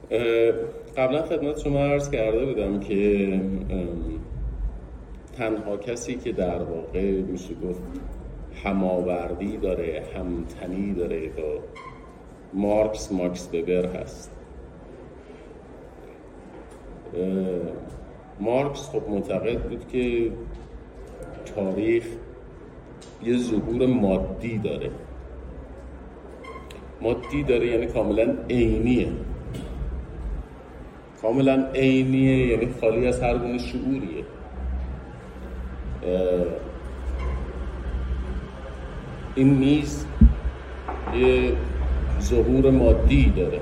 قبلا خدمت شما عرض کرده بودم که تنها کسی که در واقع میشه گفت هماوردی داره، همتنی داره با ماکس وبر هست. مارکس خب معتقد بود که تاریخ یه ظهور مادی داره یعنی کاملا عینیه، یعنی خالی از هر گونه شعوریه. این میز یه ظهور مادی داره،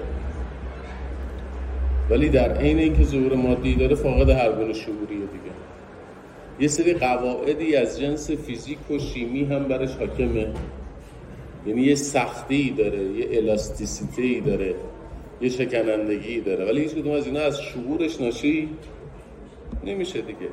ولی در عین اینکه ظهور مادی داره فاقد هر گونه شعوریه دیگه. یه سری قواعدی از جنس فیزیک و شیمی هم برش حاکمه، یعنی یه سختی داره، یه الاستیسیتی داره، یه شکنندگی داره، ولی هیچ کدوم از اینا از شعورش ناشی نمیشه دیگه.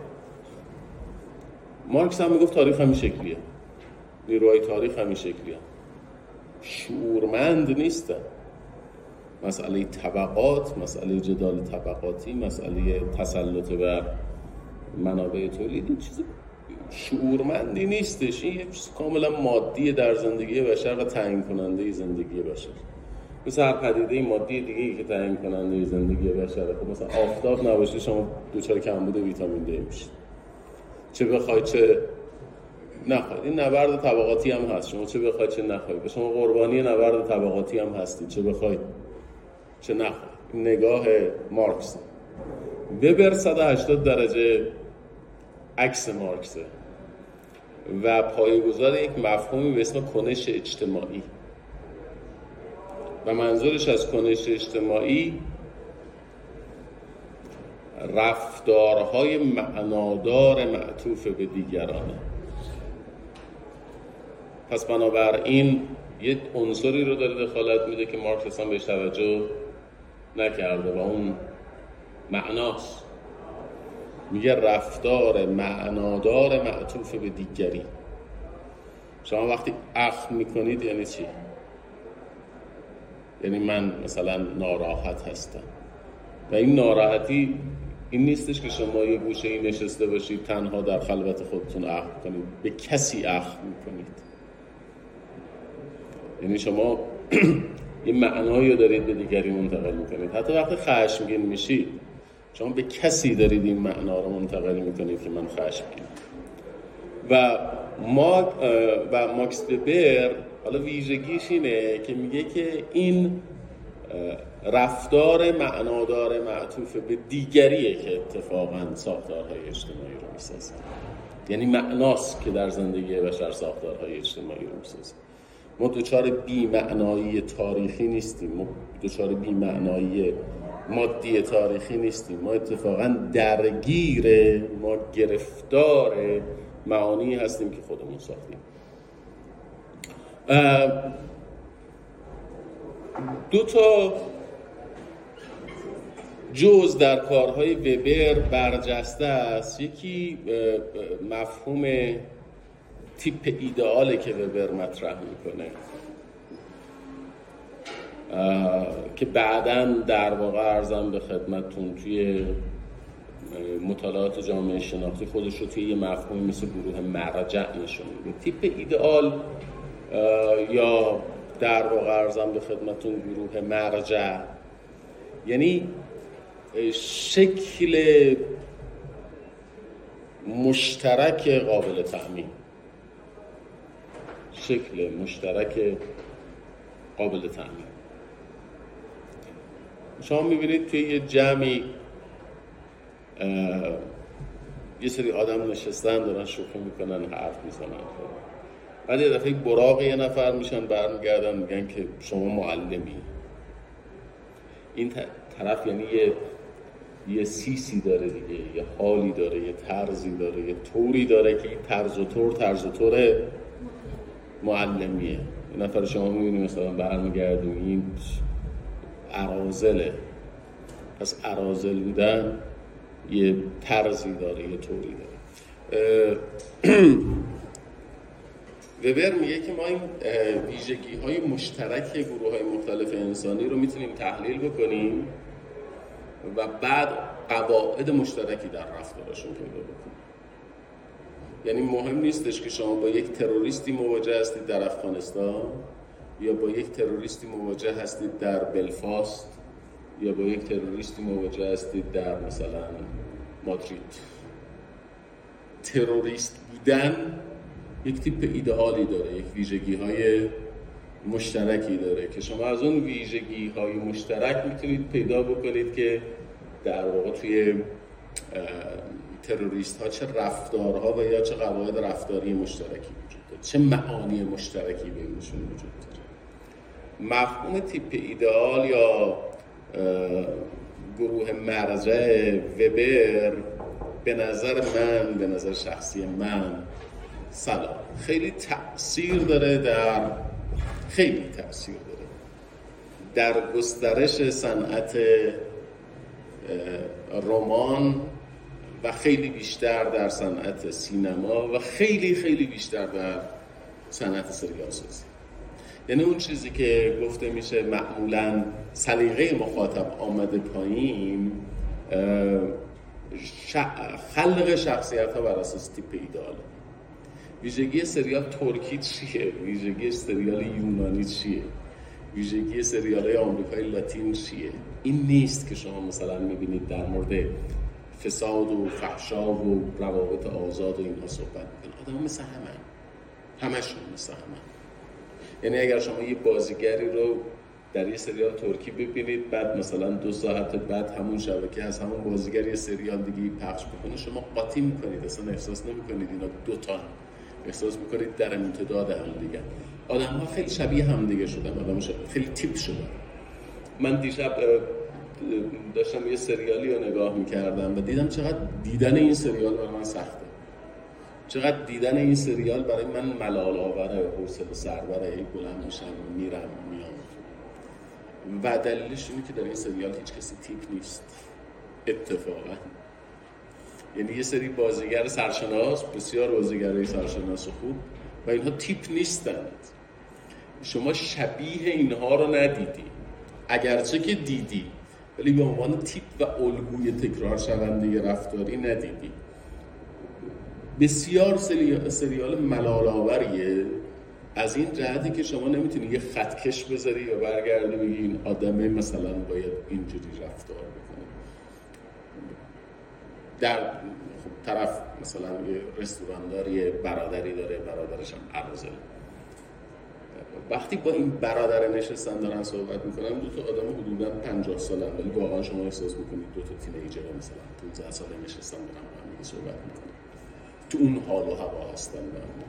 مارکس هم میگفت تاریخ همین شکلیه، نیروهای تاریخ همین شکلیه، شعورمند نیستن. مسئله طبقات، مسئله جدال طبقاتی، مسئله تسلط بر منابع تولید، این چیز شعورمندی نیستش. این یه چیز کاملا مادی در زندگی بشر و تعیین کننده زندگی بشر، مثل هر پدیده مادی دیگه‌ای که تعیین کننده زندگی بشره. خب مثلا آفتاب نباشه شما دچار کمبود ویتامین دی میشید، چه بخواید چه نخواید. این نبرد طبقاتی هم هست، شما چه بخواید چه نخواید، شما قربانی نبرد طبقاتی هم هستید، چه بخواید چه نخواید. این نگاه مارکس. وبر 180 درجه عکس مارکسه و پایه‌گذار یک مفهومی به اسم کنش اجتماعی، و منظورش از کنش اجتماعی رفتارهای معنادار معطوف به دیگرانه. پس بنابراین یه عنصری رو داره دخالت میده که مارکس اصلا بهش توجه نکرده و اون معناست. میگه رفتار معنادار معطوف به دیگری. شما وقتی اخم میکنید یعنی چی؟ یعنی من مثلا ناراحت هستم و این ناراحتی این نیستش که شما یه گوشه‌ای نشسته باشید تنها در خلوت خودتون اخم کنید، به کسی اخم میکنید. یعنی شما یه معنایی رو دارید به دیگری منتقل میکنید. حتی وقتی خشمگین میشید شما به کسی دارید این معنا رو منتقل میکنید که من خشمگینم. و ماکس وبر حالا ویژگیش اینه که میگه که این رفتار معنادار معطوف به دیگریه که اتفاقاً ساختارهای اجتماعی رو میسازه. یعنی معناست که در زندگی بشر ساختارهای اجتماعی رو میسازه. ما دوچار بی‌معنایی تاریخی نیستیم، ما دوچار بی‌معنایی مادی تاریخی نیستیم، ما اتفاقاً درگیر، ما گرفتار معانی هستیم که خودمون ساختیم. دو تا جزء در کارهای وبر برجسته است. یکی مفهوم تیپ ایدئاله که وبر مطرح میکنه که بعداً در واقع عرضم به خدمتتون توی مطالعات جامعه شناختی خودش رو توی یه مفهومی مثل گروه مرجع نشون میده. تیپ ایدئال یا در واقع عرضم به خدمتتون گروه مرجع یعنی شکل مشترک قابل تأمین، شکل مشترک قابل تأمین. شما میبینید توی یه جمعی یه سری آدم نشستن دارن شوخی میکنن، حرف میزنن، بعد یه دفعه براق یه نفر میشن برمیگردن میگن که شما معلمی. این طرف یعنی یه سیسی داره دیگه، یه حالی داره، یه طرزی داره، یه طوری داره که این طرز و طور معلمیه. یه نفر شما میبینید مثلا برمیگرده این اراذله. پس اراذل بودن یه طرزی داره، یه طوری داره. وبر میگه که ما این ویژگی‌های مشترک گروه‌های مختلف انسانی رو میتونیم تحلیل بکنیم و بعد قواعد مشترکی در رفتارشون پیدا بکنید. یعنی مهم نیستش که شما با یک تروریستی مواجه هستید در افغانستان یا با یک تروریستی مواجه هستید در بلفاست یا با یک تروریستی مواجه هستید در مثلا مادرید. تروریست بودن یک تیپ ایدئالی داره، یک ویژگی‌های مشترکی داره که شما از اون ویژگی‌های مشترک میتونید پیدا بکنید که در واقع توی تروریست ها چه رفتارها و یا چه قواعد رفتاری مشترکی وجود داره، چه معانی مشترکی بینشون وجود داره. مفهوم تیپ ایدئال یا گروه مرجع وبر به نظر شخصی من خیلی تأثیر داره در گسترش صنعت رمان و خیلی بیشتر در صنعت سینما و خیلی خیلی بیشتر در صنعت سریال سازی. یعنی اون چیزی که گفته میشه معمولاً سلیقه مخاطب آمده پایین، خلق شخصیت ها بر اساس تیپ ایدئال. ویژگی سریال ترکی چیه؟ ویژگی سریال یونانی چیه؟ ویژگی سریال های آمریکای لاتین چیه؟ این نیست که شما مثلا میبینید در مورد فساد و فحشا و روابط آزاد و اینها صحبت میکنن. آدم مثل همشون مثل همه. یعنی اگر شما یه بازیگری رو در یه سریال ترکی ببینید، بعد مثلا 2 ساعت بعد همون شبکه از همون بازیگر یه سریال دیگه پخش بکنه، شما قاطی میکنید، اصلا احساس نمیکنید اینا دوتا، احساس میکنید در امتداد هم دیگه. آدم ها خیلی شبیه هم دیگه شدن، آدم خیلی تیپ شدن. من دیشب داشتم یه سریالی رو نگاه میکردم و دیدم چقدر دیدن این سریال برای من سخته، چقدر دیدن این سریال برای من ملال آوره، حوصله سربره، بلند میشم میرم میام. و دلیلش اینه که در این سریال هیچ کسی تیپ نیست اتفاقا. یعنی یه سری بازیگر سرشناس، بسیار بازیگرای سرشناس و خوب، و اینها تیپ نیستند. شما شبیه اینها رو ندیدی، اگرچه که دیدی، ولی به عنوان تیپ و الگوی تکرار شونده رفتاری ندیدی. بسیار سریال ملال‌آوریه از این جهتی که شما نمیتونی یه خطکش بذاری یا برگردی بگی این آدمه مثلا باید اینجوری رفتار بکنه. در طرف مثلا یه رستوراندار یه برادری داره، برادرش هم ارزل. وقتی با این برادر نشستن دارن صحبت میکنن، 2 تا آدم حدوداً 50 سالن، ولی واقعا شما احساس میکنید 2 تا تینیجر مثلا 15 ساله نشستن دارن با هم صحبت میکنن، تو اون حال و هوا هستن.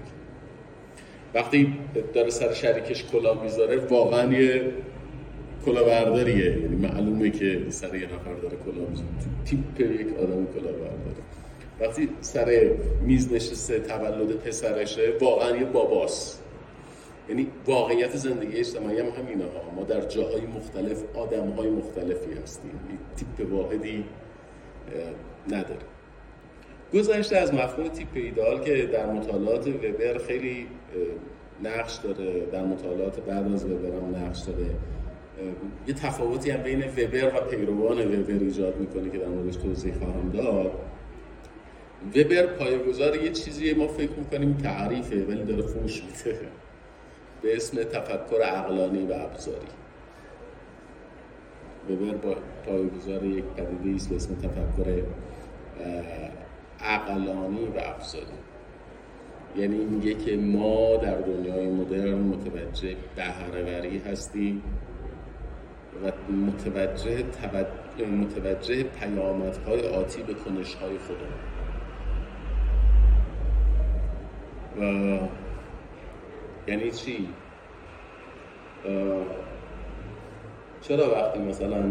وقتی داره سر شریکش کلاه میذاره، واقعا یه کلاهبرداریه، یعنی معلومه که سر یه نفر داره کلاه میذاره، تیپ یک آدم کلاهبرداره. وقتی سر میز نشسته تولد پسرشه، واقعا یه باباست. یعنی واقعیت زندگی اجتماعی هم همینه ها، ما در جاهای مختلف آدم‌های مختلفی هستیم، تیپ واحدی نداره. گذشته از مفهوم تیپ ایدئال که در مطالعات وبر خیلی نقش داره، در مطالعات بعد از وبر هم نقش داره، یه تفاوتی هم بین وبر و پیروان وبر ایجاد میکنه که در موردش توضیح خواهم داد. وبر پایه‌گذار یه چیزی ما فکر میکنیم تعریفه، ولی داره فحش میده، به اسم تفکر عقلانی و ابزاری. وبر پایه‌گذار یک پدیده است به اسم تفکر عقلانی و ابزاری. یعنی میگه که ما در دنیای مدرن متوجه بهره‌وری هستیم و متوجه پیامدهای آتی به کنش‌های خودمون. و یعنی چی؟ چرا وقتی مثلا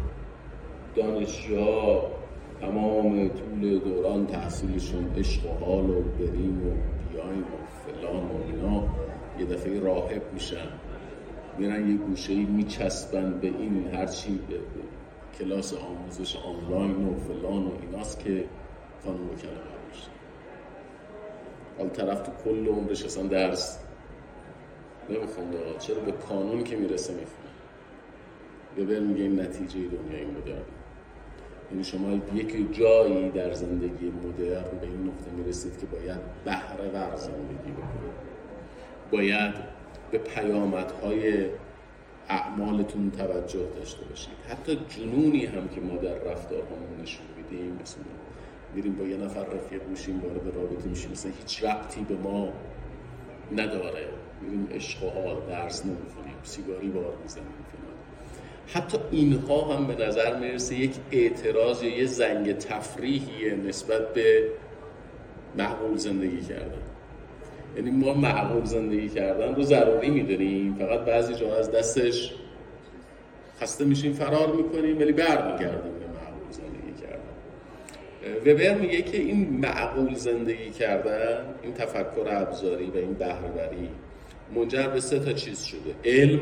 دانشجوها تمام طول دوران تحصیلشون عشق و حال و بریم و بیایم و فلان و اینا، یه دفعه راهب میشن، میرن یه گوشه‌ای میچسبن به این هرچی کلاس آموزش آنلاین و فلان و ایناست که قانون و کلمه میشه. حال طرف تو کل عمرش اصلا درس نمیخونده، چرا به قانون که میرسه میخونه. وبر میگه این نتیجه دنیای مدرن. یعنی شما یک جایی در زندگی مدرن به این نقطه میرسید که باید بهره ور زندگی بکنید، باید به پیامدهای اعمالتون توجه داشته باشید. حتی جنونی هم که ما در رفتارهامون نشون میدیم، مثلا میریم با یه نفر رفیق میشیم، وارد رابطه میشیم، مثلا هیچ ربطی به ما نداره، میریم عشق و حال، درس نمیخونیم، سیگاری بار میزنیم فلان. حتی اینها هم به نظر میرسه یک اعتراض یا یه زنگ تفریحیه نسبت به معقول زندگی کردن. یعنی ما معقول زندگی کردن رو ضروری میدونیم، فقط بعضی جا از دستش خسته میشیم فرار میکنیم، ولی برمیگردیم به معقول زندگی کردن. وبر میگه که این معقول زندگی کردن، این تفکر ابزاری و این بهره‌وری منجر به 3 چیز شده: علم،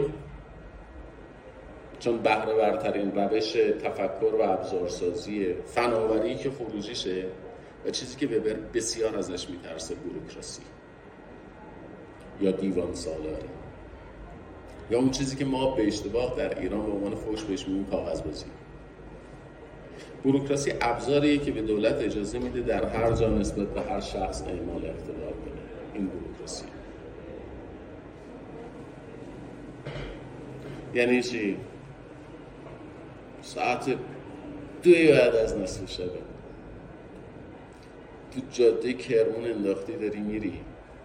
چون بهره‌ورترین روش تفکر و ابزارسازی، فناوری که خروجیشه، و چیزی که وبر بسیار ازش میترسه، بوروکراسی یا دیوان سالاری، یا اون چیزی که ما به اشتباه در ایران به عنوان فحش بهش میگیم کاغذبازی. بوروکراسی ابزاریه که به دولت اجازه میده در هر جا نسبت به هر شخص اعمال اقتدار کنه. این بوروکراسی یعنی چی؟ ساعت 2 بعد از نصف شب تو جاده کرمون انداختی داری میری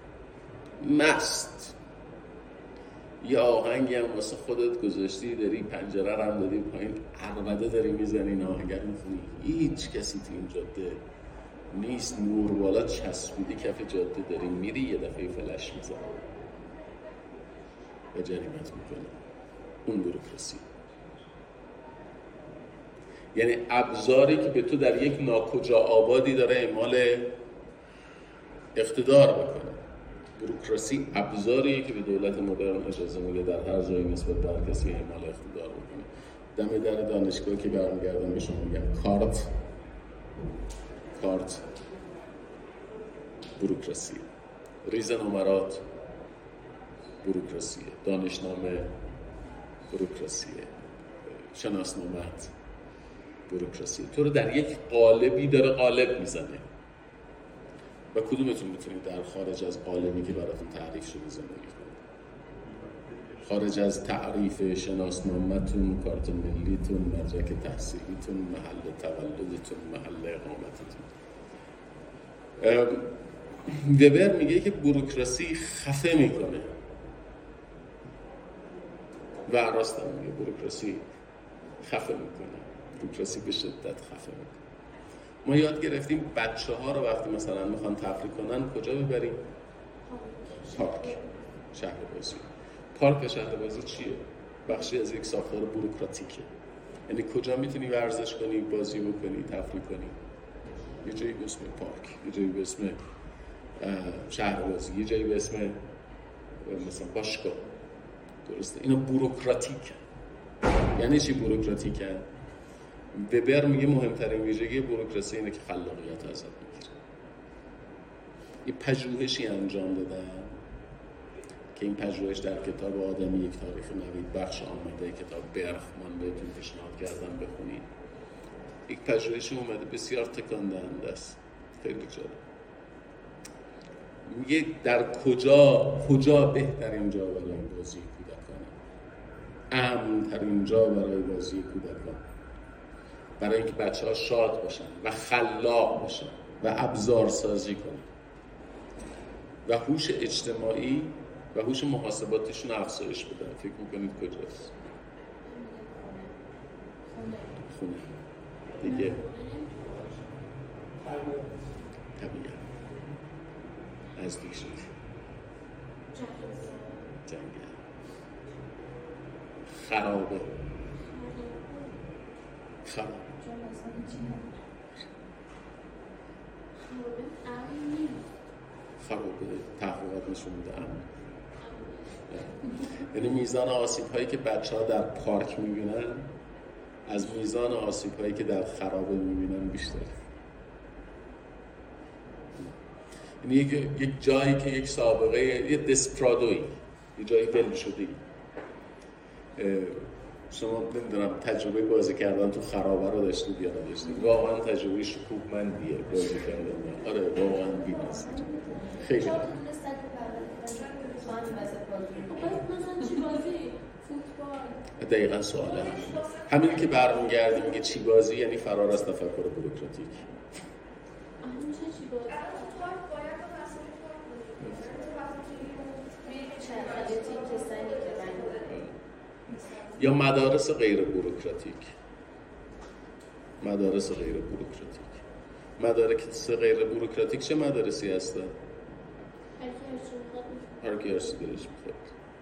مست، یه آهنگی هم واسه خودت گذاشتی، داری پنجره رو هم دادی پایین، عربده داری میزنی، این آهنگر میخونی، هیچ کسی تو این جاده نیست، نور بالا چسبیدی کف جاده، داری میری، یه دفعه فلش میزنی و جریمت میکنه. اون بوروکراسی یعنی ابزاری که به تو در یک ناکجا آبادی داره اعمال اقتدار بکنه. بوروکراسی ابزاریه که به دولت مدرن اجازه میده در هر جایی نسبت به هر کسی اعمال اقتدار بکنه. دم در دانشگاه که برمیگردم به شما میگم کارت بوروکراسی، ریز نمرات بوروکراسی، دانشنامه بوروکراسی، شناسنامت بوروکراسی. تو رو در یک قالبی داره قالب میزنه و کدومتون میتونید در خارج از قالبی که براتون تعریف شده زندگی کنید؟ خارج از تعریف شناسنامتون، کارت ملیتون، مدرک تحصیلیتون، محل تولدتون، محل اقامتتون. وبر میگه که بوروکراسی خفه میکنه و راست میگه بوروکراسی خفه میکنه. بوروکراسی به شدت خفه میکنه. ما یاد گرفتیم بچه ها رو وقتی مثلا میخوان تفریح کنن کجا ببریم؟ پارک، شهر بازی. پارک و شهر بازی چیه؟ بخشی از یک ساختار بوروکراتیکه. یعنی کجا میتونی ورزش کنی، بازی بکنی، تفریح کنی؟ یه جایی به اسم پارک، یه جایی به اسم شهر بازی، یه جایی به اسم مثلا باشگاه. درسته؟ اینا بوروکراتیکه. یعنی چی بوروکراتیکه؟ وبر میگه مهمترین ویژگی بوروکراسی اینه که خلاقیت ازت میگیره. یه پژوهشی انجام دادن که این پژوهش در کتاب آدمی یک تاریخ نوید بخش آمده، کتاب برخمان، بهتون پیشنهاد کردم بخونید. یک پژوهشی اومده بسیار تکان دهنده است، خیلی جالب. میگه در کجا بهترین جا برای بازی کودکانه، امن‌ترین جا برای بازی کودکان، برای اینکه بچه‌ها شاد باشن و خلاق باشن و ابزار سازی کنن و هوش اجتماعی و هوش محاسباتیشون افزایش بدن. فکر میکنید کجاست؟ خونه دیگه، طبیعت، نزدیک شد، جنگل، خرابه تحقیقات نشون میده امن. یعنی میزان آسیب هایی که بچه ها در پارک میبینن از میزان آسیب هایی که در خرابه میبینن بیشتره. یعنی یک جایی که یک سابقه، یه دسپرادوی، یه جایی ول شده، شما نمیدونم تجربه بازی کردن تو خرابه رو داشتید یا نداشتید؟ واقعا تجربه شکوهمندیه بازی کردن. آره واقعا بی‌نظیر. خیلی مثلا چی بازی؟ فوتبال. دقیقاً سواله. همین که برمیگردیم میگه چی بازی، یعنی فرار از تفکر بوروکراتیک. یا مدارس غیر بوروکراتیک. مدارس غیر بوروکراتیک. مدارس غیر بوروکراتیک چه مدارسی هستن؟ هر کی هرچی دلش میخواد.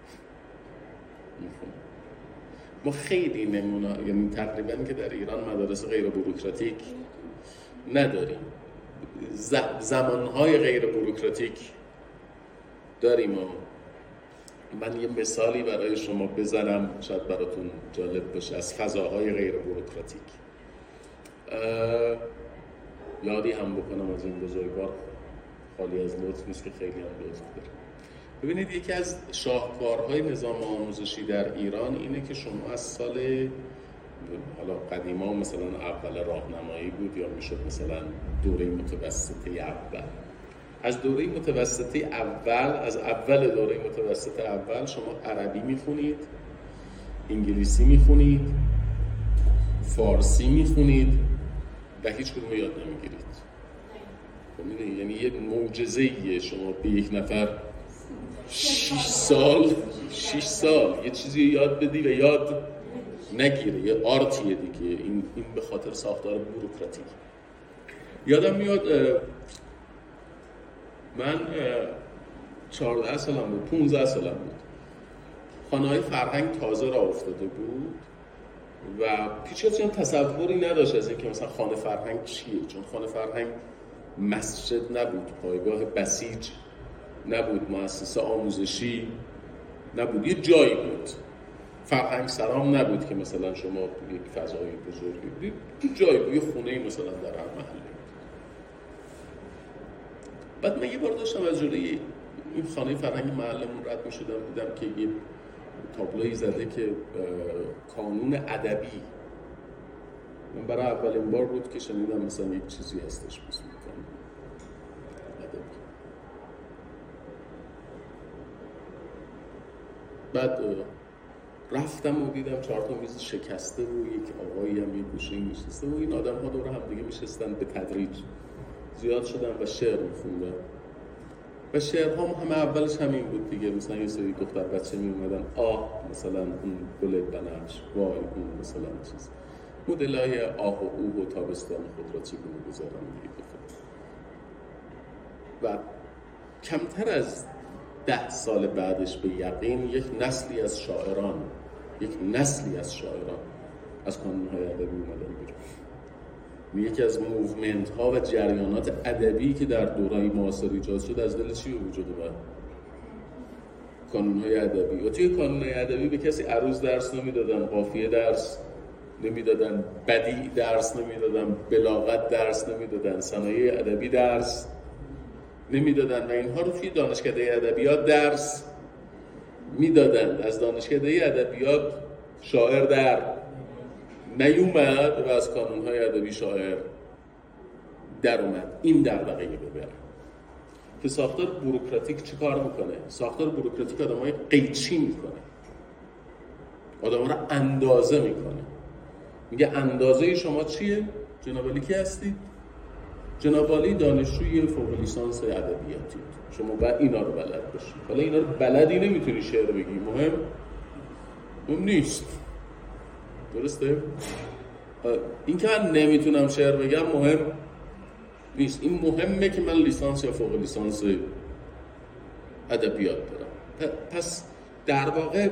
ما خیلی نمونه، یعنی تقریبا که در ایران مدارس غیر بوروکراتیک نداریم. زمانهای غیر بوروکراتیک داریم. من یه مثالی برای شما بزنم شاید براتون جالب باشه از فضاهای غیر بوروکراتیک. یادی هم بکنم از این بزرگوار، خالی از لطف نیست که خیلی هم لطف داره. ببینید یکی از شاهکارهای نظام آموزشی در ایران اینه که شما از سال، حالا قدیما مثلا اول راهنمایی بود یا میشد مثلا دوره متوسطه اول، از دوره متوسطه اول، از اول دوره متوسطه اول شما عربی میخونید، انگلیسی میخونید، فارسی میخونید و هیچ کدوم یاد نمیگیرید. یعنی یه معجزه‌ایه شما به یک نفر 6 سال یه چیزی یاد بدی و یاد نگیره. یه آرتیه دیگه. این به خاطر ساختار بوروکراتیک. یادم میاد من 14 سالم بود، 15 سالم بود، خانه‌های فرهنگ تازه راه افتاده بود و هیچ کسی هم تصوری نداشت از اینکه مثلا خانه فرهنگ چیه، چون خانه فرهنگ مسجد نبود، پایگاه بسیج نبود، مؤسسه آموزشی نبود، یه جایی بود. فرهنگ سرام نبود که مثلا شما یک فضای بزرگی، یه جایی بود، یه خونه مثلا در هر محله. بعد من یه بار داشتم از جلوی این خانه فرهنگ محلمون رد می‌شدم، دیدم که یه تابلویی زده که کانون ادبی. من برای اولین بار بود که شنیدم مثلا یک چیزی هستش مثل کانون ادبی. بعد رفتم و دیدم 4 تا میز شکسته و یک آقایی هم یک گوشه‌ای نشسته و این آدم‌ها دور هم دیگه میشستن. به تدریج زیاد شدن و شعر می‌خوندن و شعرهام همه اولش همین بود دیگه. مثلا یه سری دختر بچه میومدن، مثلا اون گل بنفش، وای اون مثلا چیز، مدلای آه و اوه و تابستان خود را چگونه گذارم دیگه. و کمتر از 10 سال بعدش به یقین یک نسلی از شاعران از کانون‌های ادبی اومدن بیرون. یکی از موومنت ها و جریانات ادبی که در دوران معاصر ایجاد شد از دل چی به وجود اومد؟ کانون‌های ادبی. و توی کانون‌های ادبی به کسی عروض درس نمیدادن، قافیه درس نمیدادن، بدیع درس نمیدادن، بلاغت درس نمیدادن، صنایع ادبی درس نمیدادن و اینها رو توی دانشکده ادبیات درس میدادن. از دانشکده ادبیات شاعر در نیومد و از کانون‌های ادبی شاعر در اومد. این دغدغه‌ای ببره که ساختار بوروکراتیک چی کار میکنه؟ ساختار بوروکراتیک آدم‌های قیچی میکنه، آدم‌ها رو اندازه میکنه. میگه اندازه شما چیه؟ جناب علی کی هستی؟ جناب علی دانشجوی فوق لیسانس ادبیاتی، شما باید اینا رو بلد باشی. حالا اینا رو بلدی نمیتونی شعر بگی، مهم نیست. درسته؟ این که من نمیتونم شعر بگم مهم نیست. این مهمه که من لیسانس یا فوق لیسانس ادبیات دارم. پس در واقع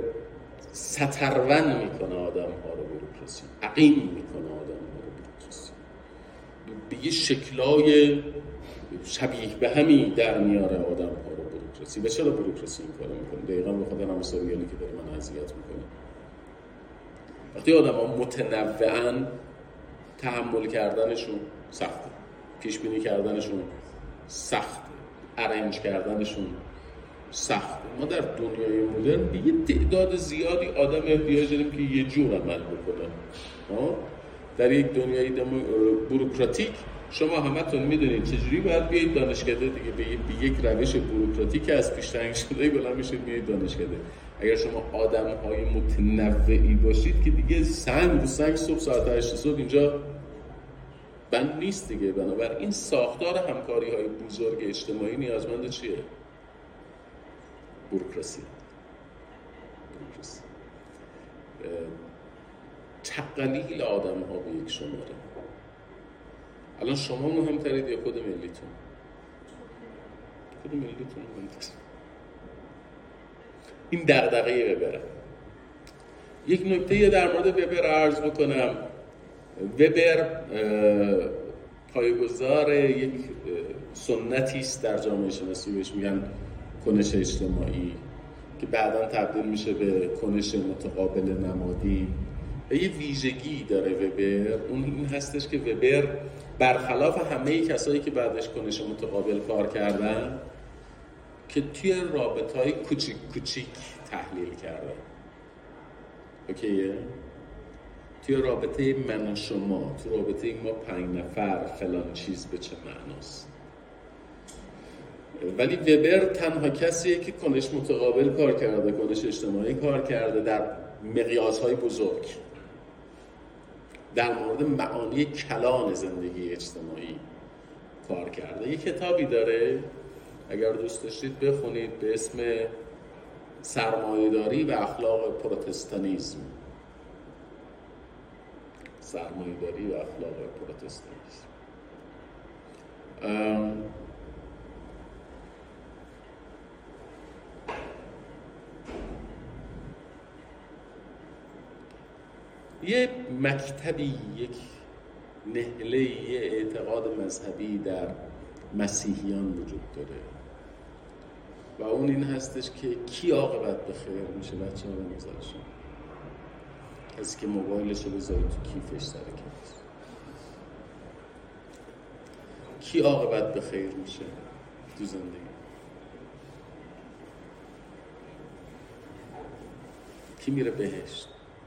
سترون میکنه آدم ها رو بوروکراسی، عقیم میکنه آدم ها رو بوروکراسی، به یه شکلای شبیه به همین در میاره آدم ها رو بوروکراسی. و چرا بوروکراسی این کارو میکنه؟ دقیقا به خاطر همین سریالی که داره من اذیت میکنه. وقتی آدم ها متنوعاً تحمل کردنشون سخته، پیش بینی کردنشون سخته، ارنج کردنشون سخته. ما در دنیای مدرن به یه تعداد زیادی آدم احتیاج داریم که یه جور عمل بکنن. در یک دنیای بوروکراتیک شما همتون میدونید چجوری باید بیایید دانشکده دیگه، به یک روش بوروکراتیک از پیش تعیین شده بلند میشید میایید دانشکده. اگر شما آدم‌های متنوعی باشید که دیگه سنگ رو سنگ صبح ساعت 8 صبح اینجا بند نیست دیگه. بنابراین ساختار همکاری‌های بزرگ اجتماعی نیازمند چیه؟ بوروکراسی. تقلیل آدم‌ها به یک شماره. الان شما مهمترید یا خود ملیتون؟ خود ملیتون مهمترید. این دغدغه وبره. یک نکته در مورد وبر عرض بکنم. وبر پایه‌گذار یک سنتی است در جامعه شناسی، بهش میگن کنش اجتماعی که بعداً تبدیل میشه به کنش متقابل نمادی. یه ویژگی داره وبر، اون این هستش که وبر برخلاف همه کسایی که بعدش کنش متقابل کار کردن که توی رابطه‌های کوچیک کوچیک تحلیل کرده. اوکیه؟ توی رابطه من و شما، توی رابطه ما 5 نفر فلان چیز به چه معناست. ولی وبر تنها کسیه که کنش متقابل کار کرده، کنش اجتماعی کار کرده در مقیاس‌های بزرگ، در مورد معانی کلان زندگی اجتماعی کار کرده. یک کتابی داره اگر دوست داشتید بخونید به اسم سرمایه‌داری و اخلاق پروتستانیسم. سرمایه‌داری و اخلاق پروتستانیسم. یه مکتبی، یک نهله، یه اعتقاد مذهبی در مسیحیان وجود داره و اون این هستش که کی عاقبت به خیر میشه؟ بچه ها به نظرشون کسی که موبایلش رو بذاره تو کیفش سر کلاس. کی عاقبت به خیر میشه تو زندگی؟ کی میره بهشت؟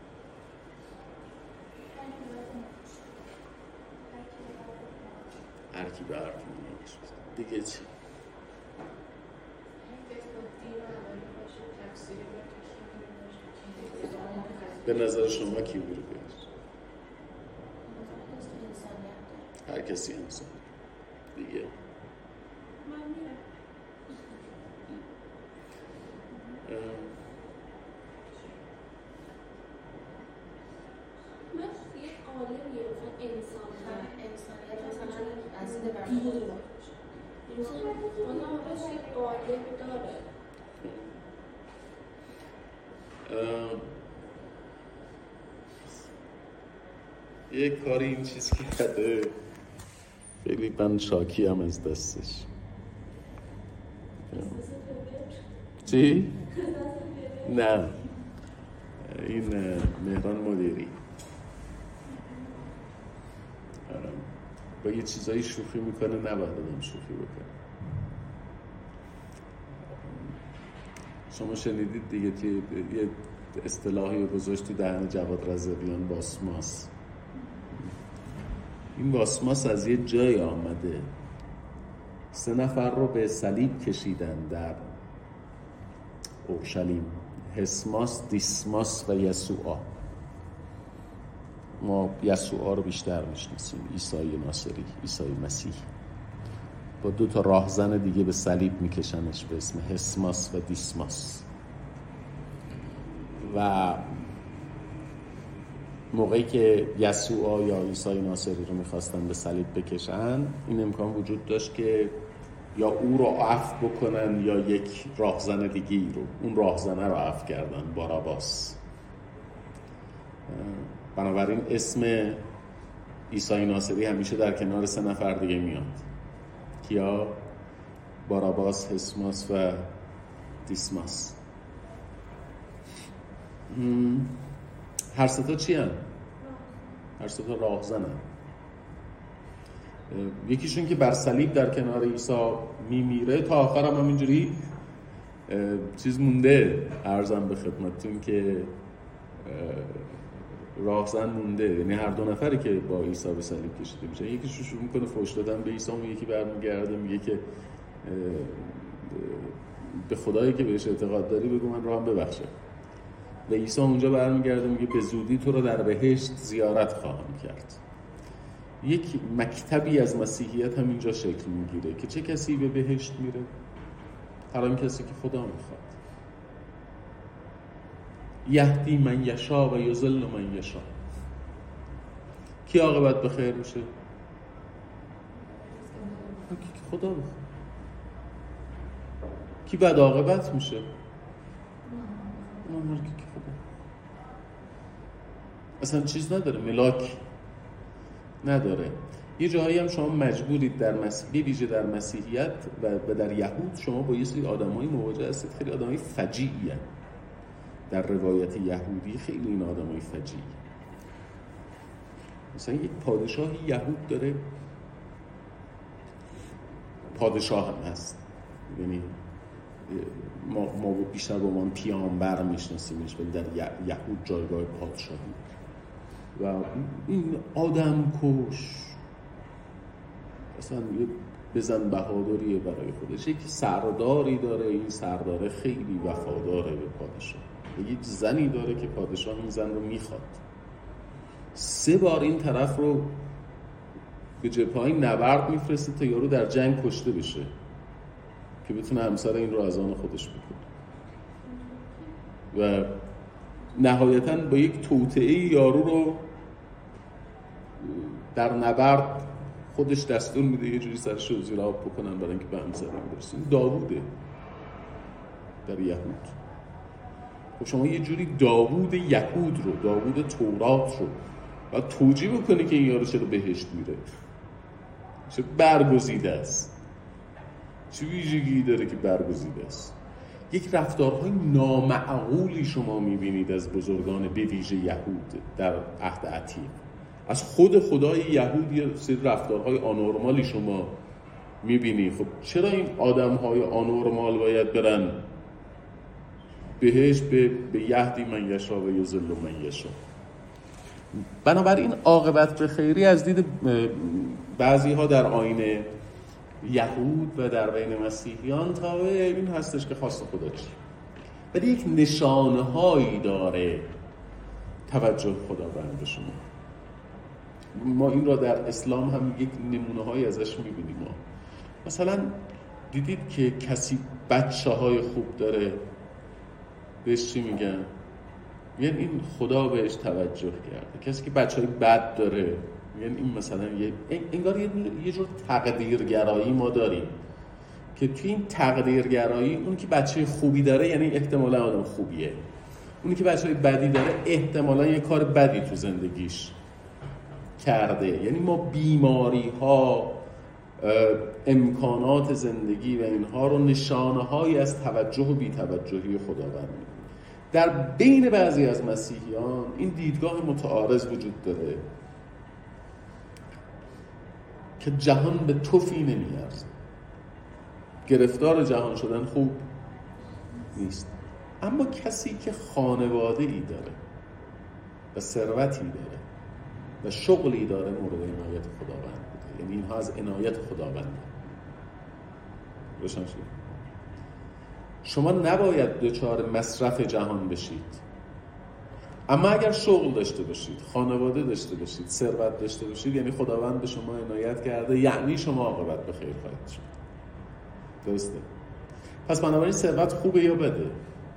هر کی به حرف دیگه چی؟ به نظر شما کی میره بهشت؟ هر کسی انسان دیگه. من میرم. من یه قالبیه انسانیت مثلا از دین مثلا بس یه قالب داره. یه کاری این چیز که کرده خیلی من شاکی هم از دستش. چی؟ نه این مهران مدیری با یه چیزایی شوخی میکنه، نباید آدم شوخی بکنه. شما شنیدید دیگه یه اصطلاحی گذاشت تو دهن جواد رضویان، واسماس. این واسماس از یه جای آمده. 3 نفر رو به صلیب کشیدن در اورشلیم، هسماس، دیسماس و یسوع. ما یسوع رو بیشتر میشناسیم، عیسی ناصری، عیسی مسیح. با 2 تا راهزن دیگه به صلیب میکشنش به اسم هسماس و دیسماس. و موقعی که یسوع یا عیسی ناصری رو میخواستن به صلیب بکشن، این امکان وجود داشت که یا او رو عفو بکنن یا یک راهزن دیگه رو. اون راهزنه رو عفو کردن، باراباس. بنابراین اسم عیسی ناصری همیشه در کنار 3 نفر دیگه میاد. کیا؟ باراباس، هسماس و دیسماس. هر 3 تا چی هن؟ هر 3 تا راهزن هن. یکیشون که بر صلیب در کنار عیسی میمیره تا آخر هم همینجوری چیز مونده عرضم به خدمتتون که راهزن مونده، یعنی هر دو نفری که با عیسی به صلیب کشیده میشن، یکی شروع میکنه فحش دادن به عیسی و یکی برمیگرده میگه که به خدایی که بهش اعتقاد داری بگو من راهم ببخشه. و عیسی اونجا برمیگرده میگه به زودی تو رو در بهشت زیارت خواهم کرد. یک مکتبی از مسیحیت هم اینجا شکل میگیره که چه کسی به بهشت میره؟ هر آن کسی که خدا میخواد. یهدی من یشا و یضل من یشا. کی عاقبت به خیر میشه؟ کی خدا بخواد. کی بد عاقبت میشه؟ اون که خدا. اصلا چیز نداره، ملاک نداره. یه جایی هم شما مجبورید در ویژه در مسیحیت و در یهود شما با یه سری آدمایی مواجه هستید، خیلی آدمای فجیعی هستند. در روایت یهودی خیلی این آدمای فجیعی. مثلا یک پادشاه یهود داره، پادشاه هم هست، یعنی ما بیشتر با من پیامبر میشناسیمش، ولی در یهود جایگاه پادشاهی و این آدم کش اصلا یه بزن بهادریه برای خودش. یک سرداری داره، این سرداره خیلی وفاداره به پادشاه. یک زنی داره که پادشاه این زن رو میخواد. 3 بار این طرف رو به جبهه‌های نبرد میفرسته تا یارو در جنگ کشته بشه که بتونه همسر این رو از آن خودش بکنه. و نهایتاً با یک توطئه یارو رو در نبرد خودش دستور میده یه جوری سرش رو زیر آب بکنن برای اینکه به همسر این برسه. این داووده در یهود. خب شما یه جوری داوود یهود رو، داوود تورات رو باید توجیه بکنی که این یارو چرا بهشت میره، چه برگزیده است، چه ویژگی داره که برگزیده است. یک رفتارهای نامعقولی شما میبینید از بزرگان به ویژه یهود در عهد عتیق. از خود خدای یهود یه سری رفتارهای آنورمالی شما میبینی. خب چرا این آدمهای آنورمال باید برن بهش؟ به یهدی من یشا و یضل من یشا. بنابراین عاقبت به خیری از دید بعضی ها در آیین یهود و در بین مسیحیان تابع این هستش که خواست خدا چی، ولی یک نشانه هایی داره توجه خداوند به شما. ما این را در اسلام هم یک نمونه هایی ازش میبینیم. مثلا دیدید که کسی بچه های خوب داره بهش چی میگن؟ یعنی این خدا بهش توجه کرده. کسی که بچه های بد داره یعنی این مثلا انگار یه جور تقدیرگرایی ما داریم که توی این تقدیرگرایی اون که بچه خوبی داره یعنی احتمالا آدم خوبیه، اونی که بچه های بدی داره احتمالا یه کار بدی تو زندگیش کرده. یعنی ما بیماری ها، امکانات زندگی و اینها رو نشانه هایی از توجه و بی توجهی خداوند می‌دونیم. در بین بعضی از مسیحیان این دیدگاه متعارض وجود داره که جهان به توفی نمیارزه، گرفتار جهان شدن خوب نیست. اما کسی که خانواده‌ای داره و ثروتی داره و شغلی داره مورد عنایت خداوند بوده، یعنی اینها از عنایت خداوند. روشن شد؟ شما نباید دچار مصرف جهان بشید، اما اگر شغل داشته باشید، خانواده داشته باشید، ثروت داشته باشید، یعنی خداوند به شما عنایت کرده، یعنی شما عاقبت به خیر خواهید شد. درسته؟ پس بنابراین ثروت خوبه یا بده؟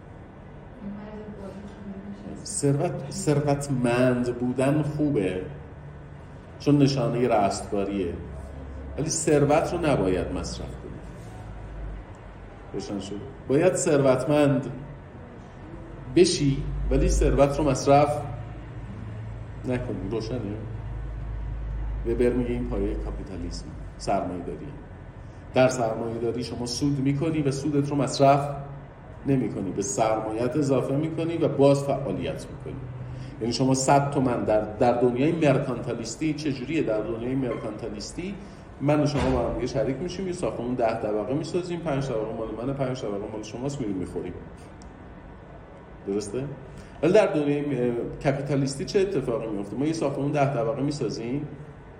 ثروتمند بودن خوبه چون نشانه رستگاریه، ولی ثروت رو نباید مصرف کنید. روشن شد؟ باید ثروتمند بشی ولی ثروت رو مصرف نکنی. روشنه؟ وبر میگه این پایه کاپیتالیسم، سرمایه داری. در سرمایه داری شما سود میکنی و سودت رو مصرف نمی کنی، به سرمایت اضافه میکنی و باز فعالیت میکنی. یعنی شما 100 تومن در دنیای مرکانتالیستی چجوریه؟ در دنیای مرکانتالیستی من و شما با هم دیگه شریک میشیم، یه ساختمون 10 طبقه میسازیم، 5 طبقه مال منه، 5 طبقه مال شماست، میریم میخوریم. درسته؟ ولی در دنیای کپیتالیستی چه اتفاقی میفته؟ ما یه ساختمون 10 طبقه میسازیم،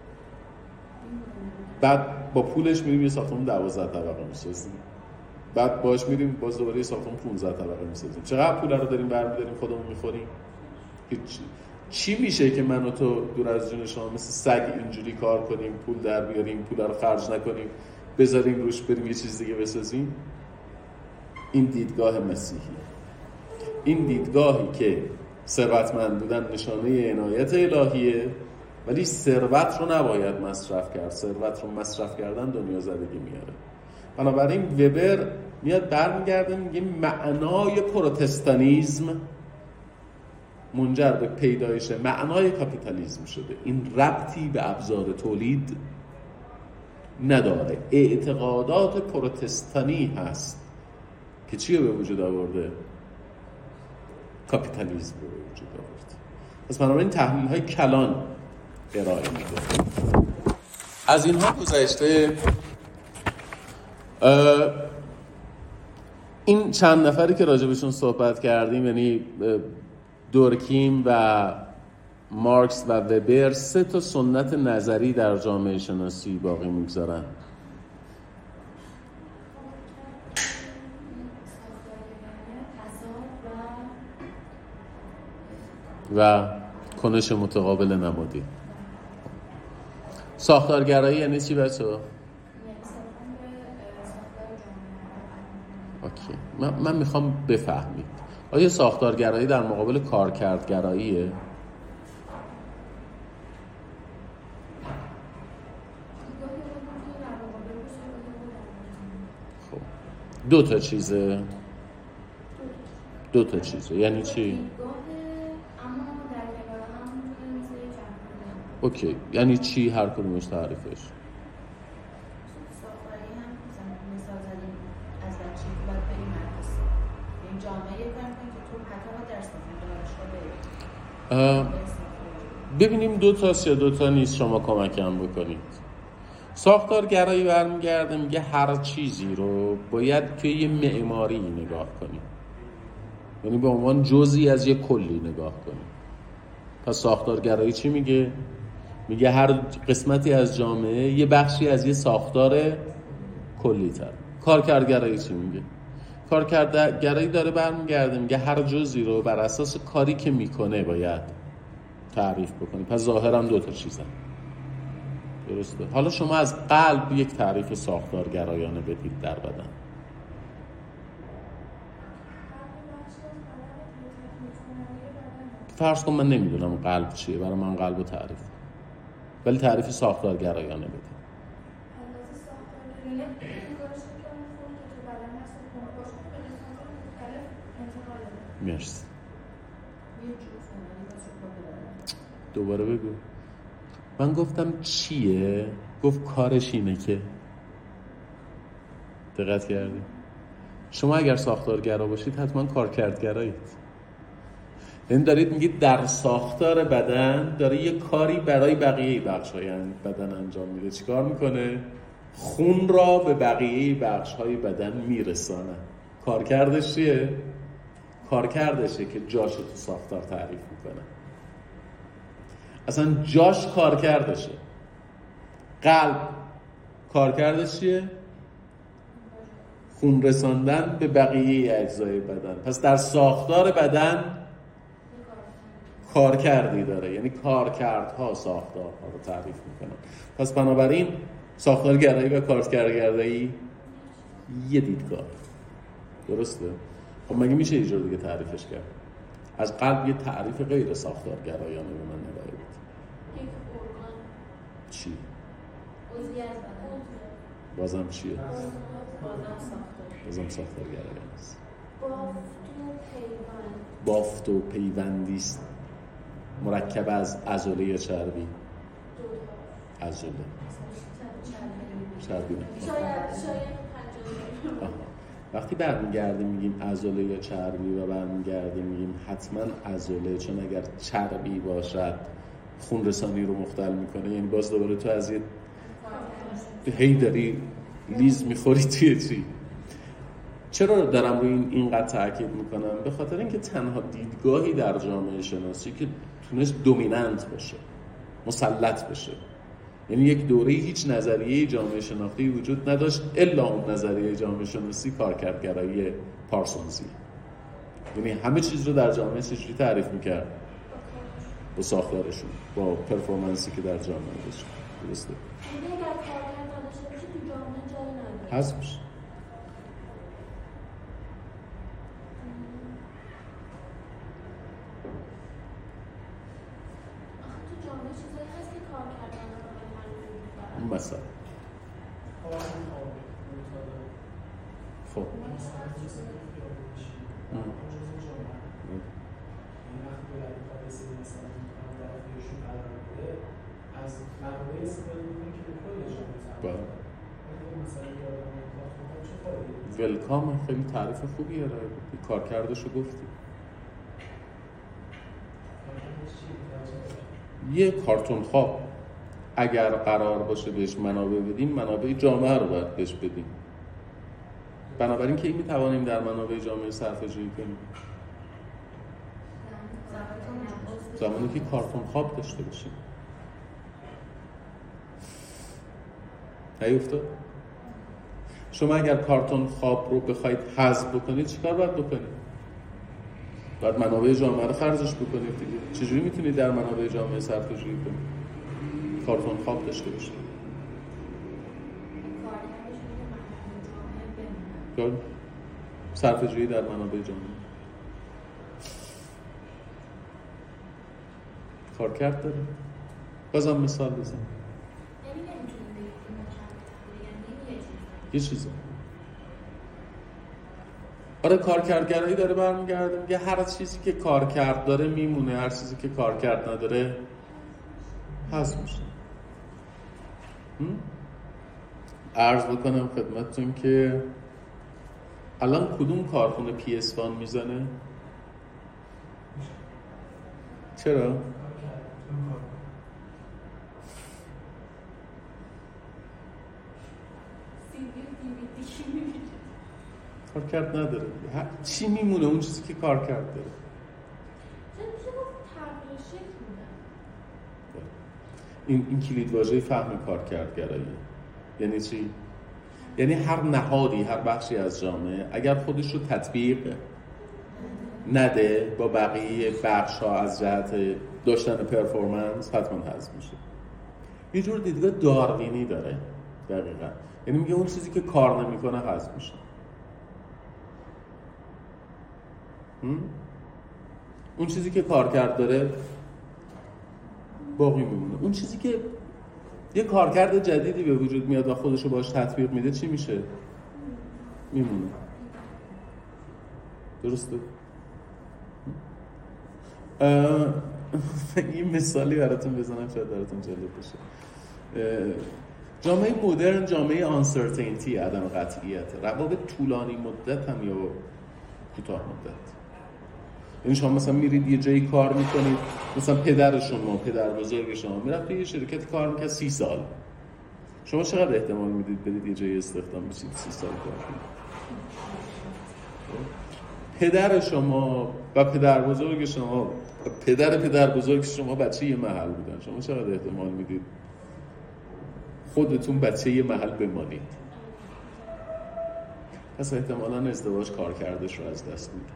بعد با پولش میریم یه ساختمون 12 طبقه میسازیم، بعد باش میریم باز دوباره یه ساختمون 15 طبقه میسازیم. چقدر پول رو داریم برمی‌داریم خودمون میخوریم؟ هیچ. چی میشه که من و تو دور از جون شما مثل سگ اینجوری کار کنیم، پول در بیاریم، پول رو خرج نکنیم، بذاریم روش بریم یه چیز دیگه بسازیم؟ این دیدگاه مسیحی، این دیدگاهی که ثروتمند بودن نشانه عنایت الهیه، ولی ثروت رو نباید مصرف کرد، ثروت رو مصرف کردن دنیا زدگی میاره. بنابراین وبر میاد برمیگرده میگه معنای پروتستانیسم منجر به پیدایش معنای کاپیتالیسم شده. این ربطی به ابزار تولید نداره. اعتقادات پروتستانی هست که چی رو به وجود آورده؟ کاپیتالیسم رو به وجود آورده. پس بنابراین تحلیل های کلان ارائه میده. از اینها گذشته این چند نفری که راجبشون صحبت کردیم، یعنی دورکیم و مارکس و وبر، 3 تا سنت نظری در جامعه شناسی باقی میگذارن. و کنش متقابل نمادی. ساختارگرایی یعنی چی بچه‌ها؟ اوکی. من میخوام بفهمید آیا ساختارگرایی در مقابل کارکردگراییه؟ خب 2 تا چیزه. 2 تا چیزه یعنی چی؟ اوکی، یعنی چی هر کدومش تعریفش؟ ببینیم 2 تاست یا 2 تا نیست، شما کمکم بکنید. ساختارگرایی برمیگرده میگه هر چیزی رو باید توی یه معماری نگاه کنیم، یعنی به عنوان جزئی از یه کلی نگاه کنیم. پس ساختارگرایی چی میگه؟ میگه هر قسمتی از جامعه یه بخشی از یه ساختار کلی تر. کارکردگرایی چی میگه؟ کارکردگرایی داره برمیگرده میگه هر جزئی رو بر اساس کاری که میکنه باید تعریف بکنی. پس ظاهرا 2 تا چیزن. درسته؟ حالا شما از قلب یک تعریف ساختارگرایانه بدید در بدن. فرض کن من نمیدونم قلب چیه، برای من قلب رو تعریف، ولی تعریف ساختارگرایانه بدید. مرسی. دوباره بگو. من گفتم چیه؟ گفت کارش اینه که. دقت کردی؟ شما اگر ساختارگرا باشید حتما کارکردگرایید. این دارید میگید در ساختار بدن داره یه کاری برای بقیه بخش‌های بدن انجام میده. چیکار میکنه؟ خون را به بقیه بخش‌های بدن میرسانه. کارکردش چیه؟ کارکردشه که جاشو تو ساختار تعریف میکنه. اصلا جاش کارکردشه. قلب کارکردش چیه؟ خون رساندن به بقیه اجزای بدن. پس در ساختار بدن کارکردی داره، یعنی کارکردها ساختارها رو تعریف میکنن. پس بنابراین ساختارگرایی و کارکردگرایی یه دیدگاه. درسته؟ خب مگه میشه یه جور دیگه تعریفش کرد؟ از قلب یه تعریف غیر ساختارگرایانه به من نداره بود. چی؟ بازم چیه؟ بازم ساختارگرایی است. بافت و پیوندیست مرکب از عضله یا چربی؟ عضله. چربی نه. وقتی برمیگردیم میگیم عضله یا چربی و برمیگردیم میگیم حتما عضله، چون اگر چربی باشد خون رسانی رو مختل میکنه. یعنی باز دوباره تو از یه هی داری لیز میخوری توی چی. چرا دارم روی اینقدر تاکید میکنم؟ به خاطر اینکه تنها دیدگاهی در جامعه شناسی که تونست دومیننت باشه، مسلط بشه، یعنی یک دوره هیچ نظریه جامعه شناختی وجود نداشت الا اون نظریه جامعه شناسی کارکردگرایی پارسونزی. یعنی همه چیز رو در جامعه چجوری تعریف میکرد؟ با ساختارشون، با پرفورمنسی که در جامعه داشت. درسته؟ اگر کارکرد نداشته باشه تو جامعه جایی نداره. حذف میشه. تو جامعه چیزایی هست که کارکرد نداره. اون مثلا خب از منابع استفاده می‌کنه که به کل جامعه ولکام خیلی تعریف خوبیه. کارکردشو گفتی. یه کارتون خواب اگر قرار باشه بهش منابع بدیم، منابع جامعه رو باید بهش بدیم. بنابراین که این میتوانیم در منابع جامعه صرفه‌جویی کنیم؟ زمانی که کارتون خواب داشته باشیم. نیفتاد؟ شما اگر کارتون خواب رو بخواید حذف بکنید چیکار باید بکنید؟ باید منابع جامعه رو خرجش بکنید دیگه. چجوری میتونید در منابع جامعه صرفه‌جویی کنید؟ کارتون خواب داشته باشید. صرفه‌جویی در منابع جامعه کارکرد داره. بازم مثال بزنم. یه چیزه. آره کارکردگرایی داره برمیگرده میگه هر چیزی که کارکرد داره میمونه، هر چیزی که کارکرد نداره حذف میشه. عرض بکنم خدمتتون که الان کدوم کارخونه PS1 میزنه؟ چرا؟ کارکرد نداره. چی میمونه؟ اون چیزی که کارکرد داره. این کلید واژه فهم کارکردگرایی. یعنی چی؟ یعنی هر نهادی، هر بخشی از جامعه اگر خودش رو تطبیق نده با بقیه بخش‌ها از جهت داشتن پرفورمنس حتما حذف میشه. یه جور دیدگاه داروینی داره دقیقاً. یعنی میگه اون چیزی که کار نمیکنه حذف میشه. اون چیزی که کارکرد داره باقی میمونه. اون چیزی که یه کارکرد جدیدی به وجود میاد و خودشو باش تطبیق میده چی میشه؟ میمونه. درسته؟ یه مثالی براتون بزنم شاید براتون جالب باشه. جامعه مدرن جامعه آنسرتینتی، عدم قطعیت، روابط طولانی مدت هم یا کوتاه مدت. یعنی شما مثلا میرید یه جایی کار میکنید، مثلا پدر شما، پدر بزرگ شما میرفت یه شرکت کار میکنه 30 سال. شما چقدر احتمال میدید برید یه جایی استخدام بشید 30 سال کار کنید؟ پدر شما و پدر بزرگ شما، پدر بزرگ شما بچه یه محل بودن. شما چقدر احتمال میدید خودتون بچه یه محل بمانید؟ پس احتمالاً ازدواج کارکردش رو از دست میده.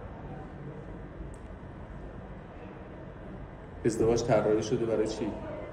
ازدواج طراحی شده برای چی؟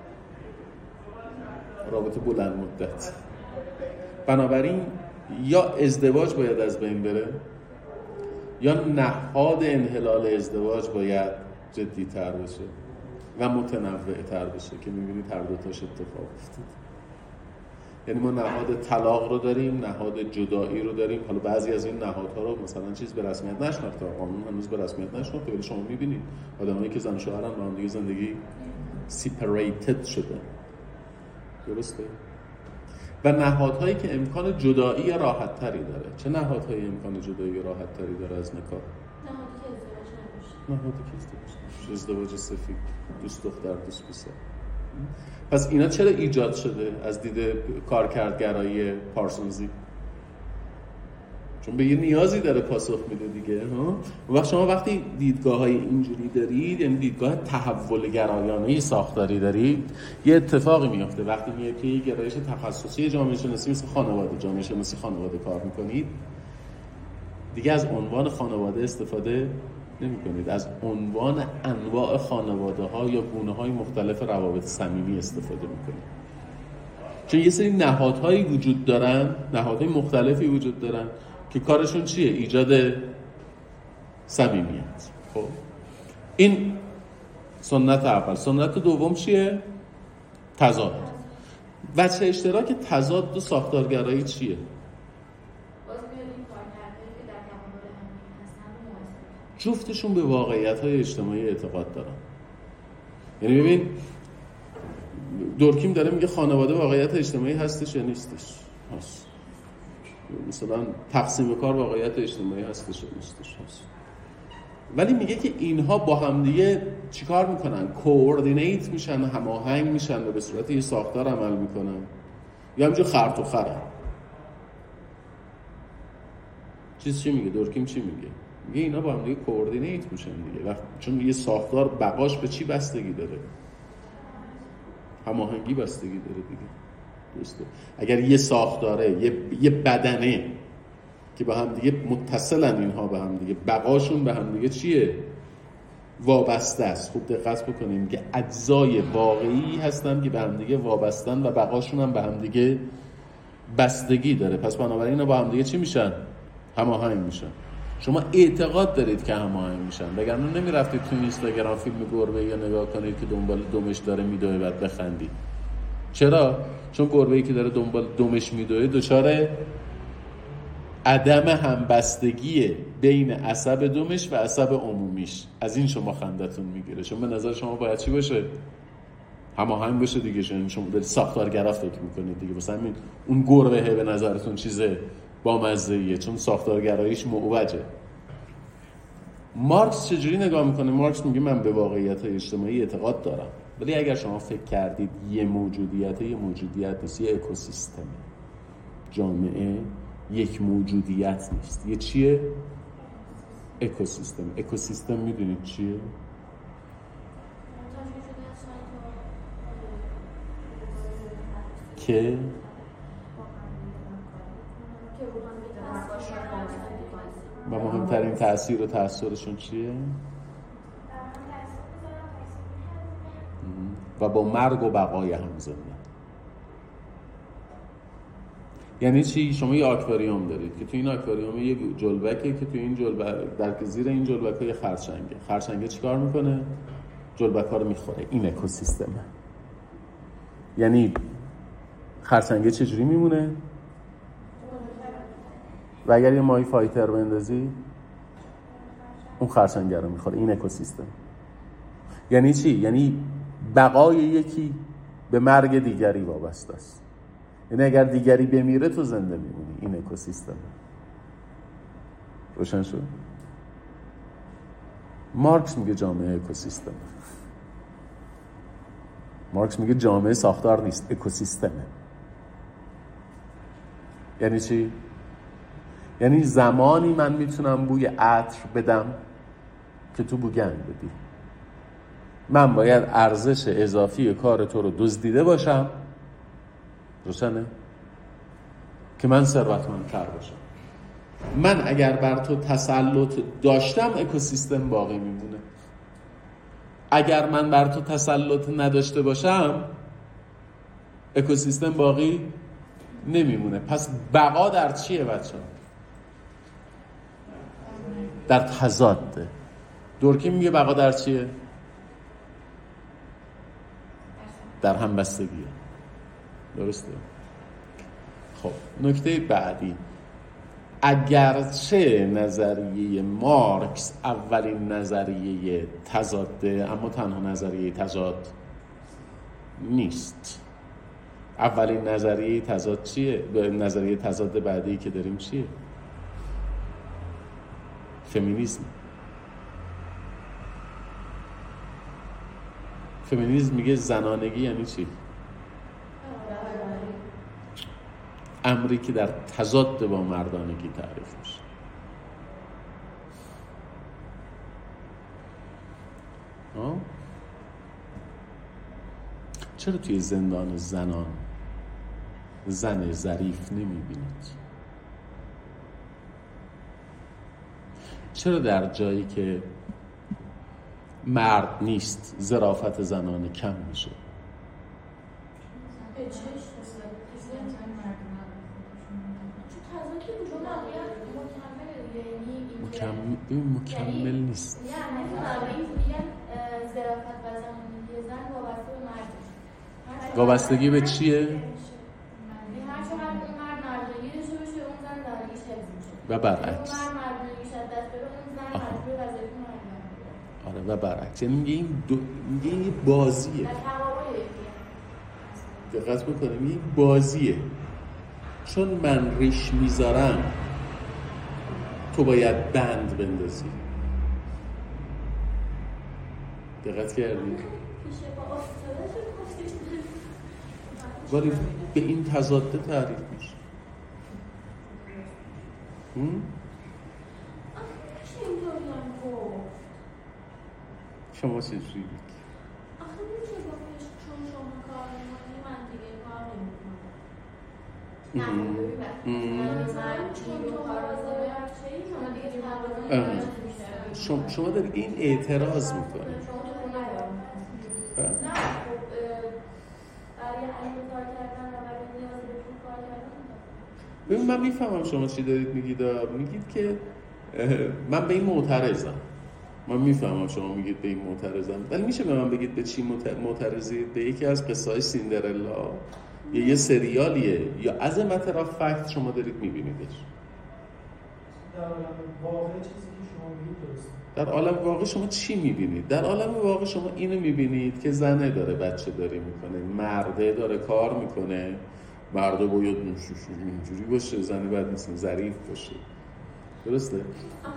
رابطه بلند مدت. بنابراین یا ازدواج باید از بین بره یا نهاد انحلال ازدواج باید جدی‌تر بشه و متنوع‌تر بشه که می‌بینید هر دو تاش اتفاق افتاد. یعنی ما نهاد طلاق رو داریم، نهاد جدایی رو داریم. حالا بعضی از این نهادها رو مثلا چیز به رسمیت نشناخته، قانون هنوز به رسمیت نشناخته، ولی شما می‌بینید آدمایی که زن و شوهرن با هم دیگه زندگی سپریتد شده. درسته؟ و نهادهایی که امکان جدایی راحت تری داره. چه نهادهایی امکان جدایی راحت تری داره از نکاح؟ نهادی که ازدواج نباشه. ازدواج سفید، دوست دختر دوست پسر. پس اینا چرا ایجاد شده از دید کارکردگرایی پارسونزی؟ چون به یه نیازی داره پاسخ میده دیگه. و شما وقتی دیدگاه‌های اینجوری دارید، یعنی دیدگاه تحول گرایانه ساختاری دارید، یه اتفاقی میفته وقتی میاد که یه گرایش تخصصی جامعه شناسی مثل جامعه شناسی خانواده کار میکنید، دیگه از عنوان خانواده استفاده نمی‌کنید، از عنوان انواع خانواده‌ها یا گونه‌های مختلف روابط صمیمی استفاده می‌کنید. چون یه سری نهادهایی وجود دارن، نهادهای مختلفی وجود دارن که کارشون چیه؟ ایجاد صمیمیت. خب این سنت اول. سنت دوم چیه؟ تضاد. وجه اشتراک تضاد و ساختارگرایی چیه؟ جفتشون به واقعیت‌های اجتماعی اعتقاد دارن. یعنی ببین دورکیم داره میگه خانواده واقعیت اجتماعی هستش یا نیستش؟ هست. مثلا تقسیم کار واقعیت اجتماعی هستش یا نیستش؟ هست. ولی میگه که اینها با هم دیگه چیکار میکنن؟ کوردینیت میشن، هماهنگ میشن و به صورت یه ساختار عمل میکنن یا همینجور خر تو خرن. چی میگه دورکیم؟ چی میگه؟ میگه اینا با هم دیگه کوردینیت میشن دیگه، چون یه ساختار بقاش به چی بستگی داره؟ هماهنگی بستگی داره دیگه. درسته؟ اگر یه ساختاره، یه بدنه که با هم دیگه متصلن، اینها به هم دیگه بقاشون به هم دیگه چیه؟ وابسته است. خوب دقت بکنیم که اجزای واقعی هستن که به هم دیگه وابستن و بقاشون هم به هم دیگه بستگی داره. پس بنابراین اینا با هم دیگه چی میشن؟ هماهنگ میشن. شما اعتقاد دارید که هماهنگ میشن، وگرنه نمیرفتید تو اینستاگرام فیلم گربه یا نگاه کنید که دنبال دمش داره میدوه بعد بخندید. چرا؟ چون گربه‌ای که داره دنبال دمش میدوه دچار عدم همبستگی بین عصب دمش و عصب عمومیش. از این شما خندتون میگیره. چون به نظر شما باید چی باشه؟ هماهنگ باشه دیگه. شما دارید ساختارگرا فکر میکنید دیگه. مثلا اون گربه به نظرتون چیزه بامزه‌ایه چون ساختارگراییش معوجه. مارکس چجوری نگاه میکنه؟ مارکس میگه من به واقعیت‌های اجتماعی اعتقاد دارم، ولی اگر شما فکر کردید یه موجودیت نیست، یه اکوسیستم. جامعه یک موجودیت نیست، یه چیه؟ اکوسیستم. اکوسیستم میدونید چیه؟ که و مهمترین تأثیر و تأثیرشون چیه؟ و با مرگ و بقای هم زنده. یعنی چی؟ شما یه آکواریوم دارید که تو این آکواریوم یه جلبکه که تو این جلبک در زیر این جلبکه یه خرچنگه. خرچنگه چیکار میکنه؟ جلبکا رو میخوره. این اکوسیستمه. یعنی خرچنگه چجوری میمونه؟ و اگر یه ماهی فایتر بندازی اون خرچنگه رو میخوره. این اکوسیستم. یعنی چی؟ یعنی بقای یکی به مرگ دیگری وابسته است. یعنی اگر دیگری بمیره تو زنده میمونی. این اکوسیستم. روشن شد؟ مارکس میگه جامعه اکوسیستم. مارکس میگه جامعه ساختار نیست، اکوسیستمه. یعنی چی؟ یعنی زمانی من میتونم بوی عطر بدم که تو بوگند بدی. من باید ارزش اضافی کار تو رو دزدیده باشم، روشنه؟ که من ثروتمندتر باشم. من اگر بر تو تسلط داشتم اکوسیستم باقی میمونه. اگر من بر تو تسلط نداشته باشم اکوسیستم باقی نمیمونه. پس بقا در چیه بچه؟ در تضاده. دورکیم میگه بقا در چیه؟ در همبستگیه. درسته؟ خب نکته بعدی، اگرچه نظریه مارکس اولین نظریه تضاده، اما تنها نظریه تضاد نیست. اولین نظریه تضاد چیه؟ به نظریه تضاد بعدی که داریم چیه؟ فمینیسم میگه زنانگی یعنی چی؟ امری که در تضاد با مردانگی تعریف میشه. چرا توی زندان زنان زن ظریف نمیبینید؟ چرا در جایی که مرد نیست ظرافت زنانه کم میشه؟ مکمل نیست. نه ظرافت و زنانگی زن وابسته به مرد. وابستگی به چیه؟ هر چقدر اون مرد مردانگی داشته باشه اون زن دارگیش حفظ میشه. و برعکس. اون مرد مردانگیش از دست بره اون زن مجبور وظایف مرد. آره و برعکس. یعنی میگه این بازیه. دقت میکنه میگه بازیه. چون من ریش میذارم تو باید بند بندازی. دقت کردی؟ ولی به این تضاد تعریف میشه. شما چه جوری بید؟ آخه میشه گفتش چون شما کار میکنی من دیگه کار نمیکنم. شما دارید این اعتراض میکنید. ببین من میفهمم شما چی دارید میگید. میگید که من به این معترضم. من میفهمم شما میگید به این معترضم، ولی میشه به من بگید به چی معترضید؟ به یکی از قصه‌های سیندرلا یا یه سریالیه یا از مطرف فکت شما دارید میبینیدش؟ در عالم واقع چیزی که شما میگید درسته. در عالم واقع شما چی میبینید؟ در عالم واقع شما اینو میبینید که زنه داره بچه داری میکنه، مرده داره کار میکنه. مرده باید اینجوری باشه، زنه باید مثلا ظریف باشه. درسته؟ آخه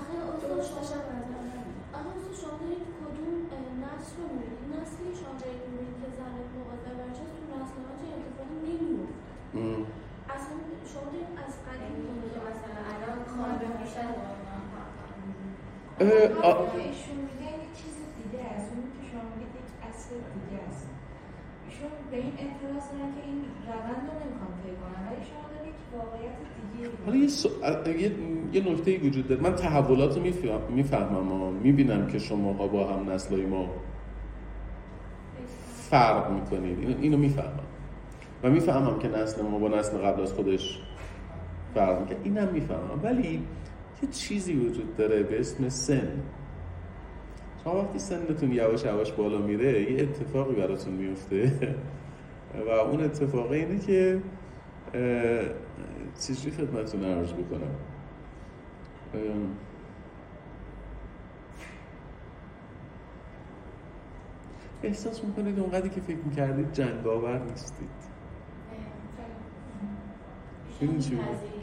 شما دارید کدوم نسل رو میبینید؟ نسلی شما دارید میبینید که زن مقاضر برچه تو نسل ما چه اتفاقی نمیفته. اصلا شما دارید از قدیم میبینید که مثلا الان خانم میشن ایشون میگه یک چیز دیگه است. اون که شما میگید یک اصل دیگه است. ایشون به این اعتراض دارن که این روند رو نمیخوام طی کنن، ولی شما دارید یک واقعیت دیگه. حالا یه نکته‌ای وجود داره. من تحولات رو میفهمم و میبینم که شماها با هم نسل‌های ما فرق میکنید. اینو میفهمم و میفهمم که نسل ما با نسل قبل از خودش فرق میکنه. اینم میفهمم، ولی یه چیزی وجود داره به اسم سن. شما وقتی سنتون یواش یواش بالا میره یه اتفاقی براتون میفته و اون اتفاق اینه که چیزی خدمتتون عرض بکنم. احساس میکنید اونقدری که فکر میکردید جنگاور نیستید. این چی بود؟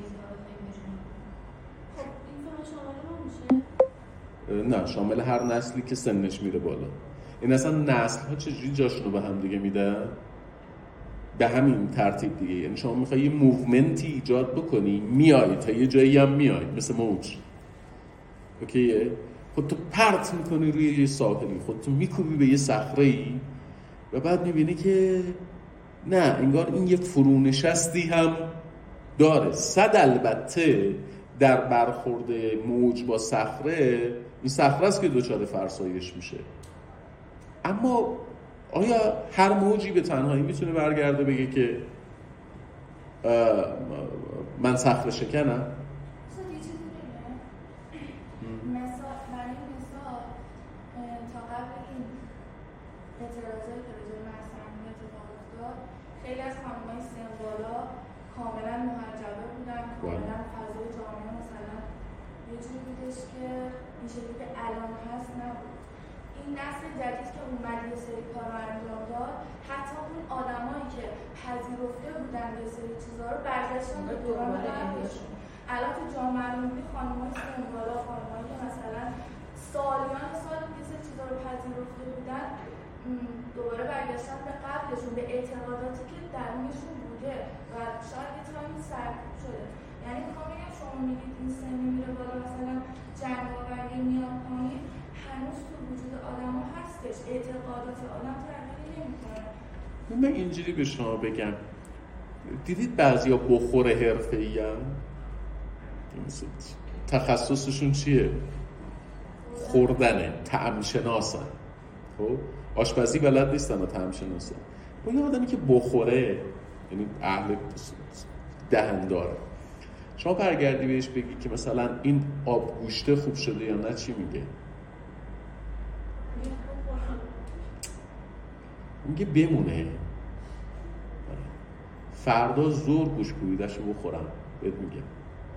نه، شامل هر نسلی که سنش میره بالا. این اصلا نسل ها چجوری جاشونو به هم دیگه میدن؟ به همین ترتیب دیگه. یعنی شما میخوایی یه موومنتی ایجاد بکنی، میای تا یه جایی هم میای، مثل موج. اوکیه؟ خودتو پرت میکنی روی یه ساحلی، خودتو میکوبی به یه صخره‌ای و بعد میبینی که نه، انگار این یه فرونشستی هم داره. البته در برخورد موج با صخره، این صخره است که دچار فرسایش میشه. اما آیا هر موجی به تنهایی میتونه برگرده بگه که من صخره شکنم؟ تا قبل این اعتراضایی که به جای مرسنگی اتفاق افتاد، خیلی از خانم‌های سن بالا کاملا محجبه بودن، کاملا فضای جامعه مثلا یه جوری بودش که این شکلی که الان هست نبود. این نسل جدید که اومد یه سری کار رو انجام داد، حتی اون آدمایی که پذیرفته بودن یه سری چیزا رو برگشتن به دوران قبلشون. الان تو جامعه رو می‌بینی خانم‌های سن بالا، خانم‌هایی که مثلا سالیان سال یه سری چیزا رو پذیرفته بودن، دوباره برگشتن به قبلشون، به اعتقاداتی که درونشون بوده و شاید یه تایمی سرکوب شده. یعنی میخوام بگم شما میگید این سنی میره بالا، مثلا جمع‌آوری میاد پایین، هنوز تو وجود آدم ها هستش، اعتقادات آدم تغییر نمیکنه. من اینجوری به شما بگم، دیدید بعضیا بخور حرفه‌ای ان تخصصشون چیه؟ خوردنه، طعم شناسن. خب آشپزی بلد نیستن و طعم شناسن. با یه آدمی که بخوره، یعنی اهل دهن داره، شما برگردی بهش بگی که مثلا این آب گوشته خوب شده یا نه، چی میگه؟ میگه بمونه، فردا زور گوش کویده‌شو بخورم بهت میگه.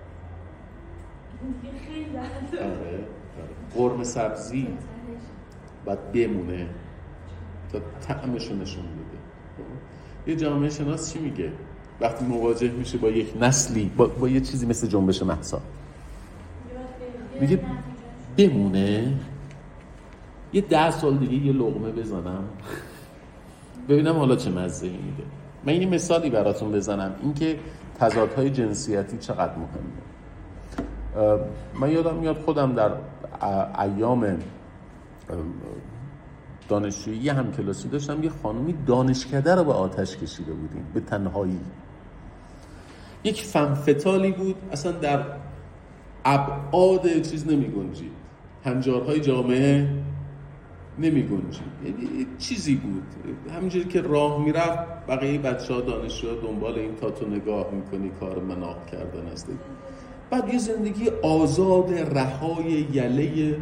آره قرمه سبزی باید بمونه تا طعمشو نشون بده. یه جامعه شناس چی میگه وقتی مواجه میشه با یک نسلی با یه چیزی مثل جنبش مهسا؟ میگه بمونه، یه 10 سال دیگه یه لقمه بزنم ببینم حالا چه مزه‌ای میده. من یه مثالی براتون بزنم اینکه تضادهای جنسیتی چقدر مهمه. من یادم میاد خودم در ایام دانشجویی یه همکلاسی داشتم، یه خانومی دانشکده رو به آتش کشیده بودیم به تنهایی. یک فمفتالی بود اصلا در ابعاد چیز نمی گنجید، هنجارهای جامعه نمی گنجید، یعنی چیزی بود همینجوری که راه میرفت بقیه بچه‌ها دانشجوها دنبال این تا تو نگاه میکنی کار مناق کردن است. بعد یه زندگی آزاد رهای یله.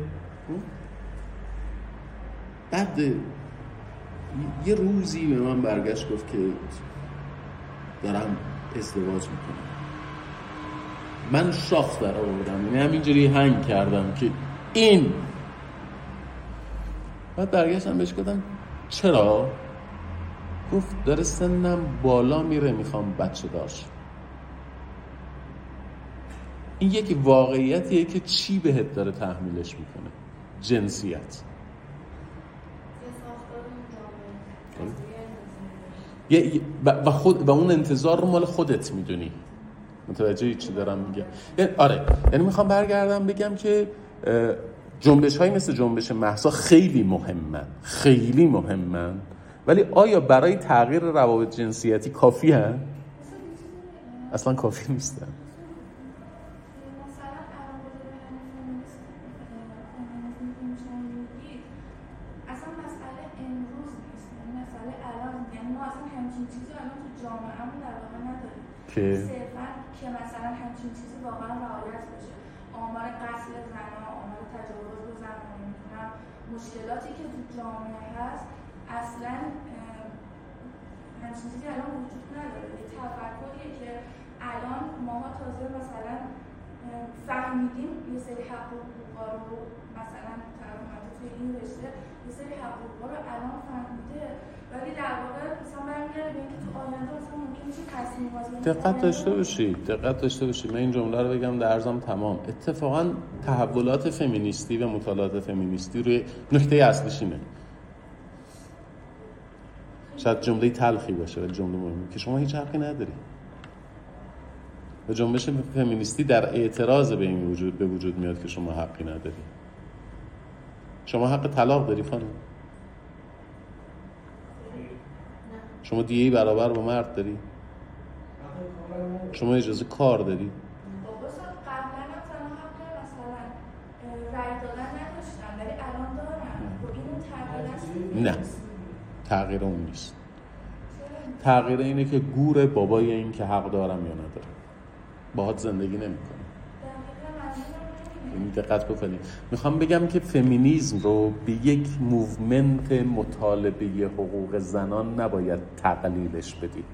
بعد یه روزی به من برگشت گفت که دارم ازدواج میکنم. من شاخ در آوردم، یعنی همینجوری هنگ کردم که این. بعد برگشتم بهش گفتم چرا؟ گفت داره سنم بالا میره میخوام بچه داشت. این یک واقعیتیه که چی بهت داره تحمیلش میکنه؟ جنسیت. و اون انتظار رو مال خودت میدونی. متوجه چی دارم میگم؟ آره، یعنی میخوام برگردم بگم که جنبش هایی مثل جنبش مهسا خیلی مهمن، ولی آیا برای تغییر روابط جنسیتی کافی هن؟ اصلا کافی نیستن. صرفاً که مثلا همچین چیزی واقعا رعایت بشه. آمار قتل زن‌ها، آمار تجاوز به زن‌ها، نمی‌دونم مشکلاتی که تو جامعه هست اصلاً همچین چیزی الان وجود نداره. یه تفکریه که الان ماها تازه مثلا فهمیدیم یه سری حق و حقوقا رو، مثلا طرف اومده توی این رشته یه سری حق و حقوقا رو الان فهمیده، ولی در واقع مثلا برمیگرده به اینکه تو آینده مثلا ممکن میشه تصمیم بازی. دقت داشته باشید. من این جمله رو بگم در عرضم تمام. اتفاقا تحولات فمینیستی و مطالعات فمینیستی روی نکته اصلیش اینه. شاید جمله تلخی باشه ولی جمله مهمه که شما هیچ حقی نداری. و جنبش فمینیستی در اعتراض به این به وجود میاد که شما حقی نداری. شما حق طلاق داری خانم؟ شما دیگه برابر با مرد داری؟ شما اجازه کار داری؟ قبلا مثلا حق مثلا رای دادن نداشتن ولی الان دارن. نه، تغییر اون نیست. تغییر اینه که گور بابای این که حق دارم یا ندارم باهات زندگی نمی‌کنه. این دقت بکنید. میخوام بگم که فمینیسم رو به یک موومنت مطالبه حقوق زنان نباید تقلیلش بدید.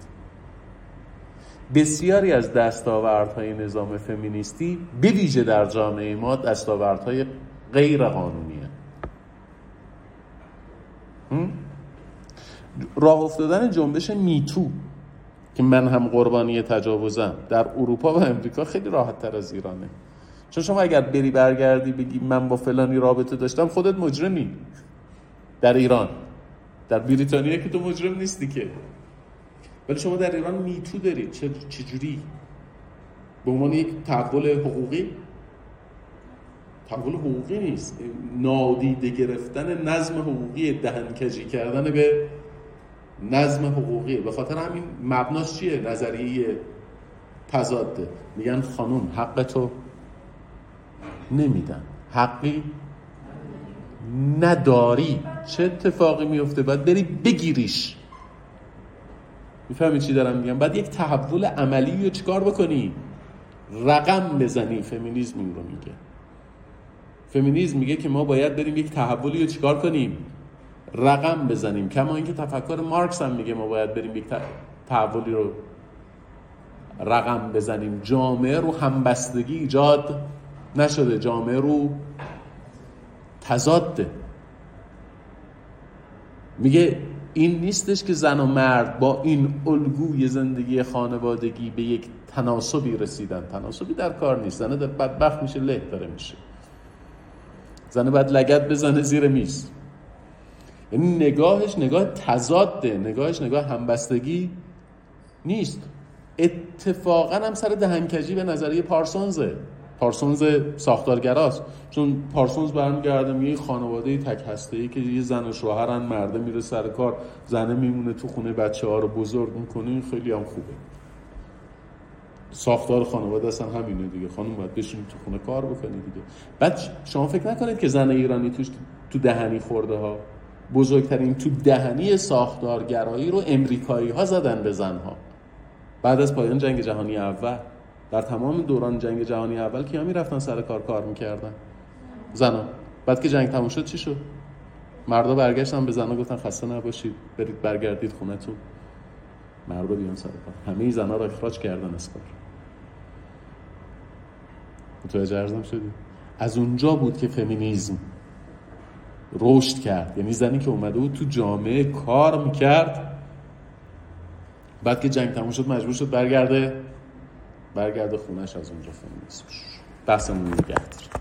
بسیاری از دستاوردهای نظام فمینیستی به ویژه در جامعه ما دستاوردهای غیر قانونیه. راه افتادن جنبش میتو که من هم قربانی تجاوزم در اروپا و امریکا خیلی راحت تر از ایرانه. چون شما اگر بری برگردی بگی من با فلانی رابطه داشتم خودت مجرمی در ایران. در بریتانیا که تو مجرم نیستی که. ولی شما در ایران میتو دارید. چجوری؟ به عنوان یک تحول حقوقی؟ تحول حقوقی نیست، نادیده گرفتن نظم حقوقی، دهنکجی کردن به نظم حقوقی. به خاطر همین مبناش چیه؟ نظریه تضاده. میگن خانوم حق تو نمیدن، حقی نداری. چه اتفاقی میفته؟ باید بری بگیریش. میفهمی چی دارم میگم؟ بعد یک تحول عملی رو چیکار بکنی؟ رقم بزنی. فمینیسم این رو میگه. فمینیسم میگه که ما باید بریم یک تحولی رو چیکار کنیم؟ رقم بزنیم. کما اینکه تفکر مارکس هم میگه ما باید بریم یک تحولی رو رقم بزنیم. جامعه رو همبستگی ایجاد نشده، جامعه رو تضاده. میگه این نیستش که زن و مرد با این الگوی زندگی خانوادگی به یک تناسبی رسیدن. تناسبی در کار نیست. زنه بدبخت میشه، له داره میشه. زنه باید لگد بزنه زیر میز. یعنی نگاهش نگاه تضاده، نگاهش نگاه همبستگی نیست. اتفاقا هم سر دهنکجی به نظریه پارسونزه. پارسونز ساختارگراست. چون پارسونز برمیگرده میگه خانواده تک هسته‌ای که یه زن و شوهرن، مرده میره سر کار، زنه میمونه تو خونه بچه‌ها رو بزرگ میکنه، این خیلی هم خوبه. ساختار خانواده اصلا همینه دیگه. خانم باید بشینی تو خونه کار بکنی دیگه. بعد شما فکر نکنید که زن ایرانی تو دهنی خورده ها. بزرگترین تو دهنی ساختارگرایی رو امریکایی ها زدن به زنها بعد از پایان جنگ جهانی اول. در تمام دوران جنگ جهانی اول کیا میرفتن سر کار میکردن؟ زنا. بعد که جنگ تموم شد چی شد؟ مردا برگشتن به زنا گفتن خسته نباشید، برید برگردید خونه‌تون. مردا بیان سر کار. همه زنا رو اخراج کردن از کار. متوجه ارزم شدی؟ از اونجا بود که فمینیسم رشد کرد. یعنی زنی که اومده بود تو جامعه کار میکرد، بعد که جنگ تموم شد مجبور شد برگرده خونه‌اش. از اونجا فمینیسم. بحثمون نگه داریم.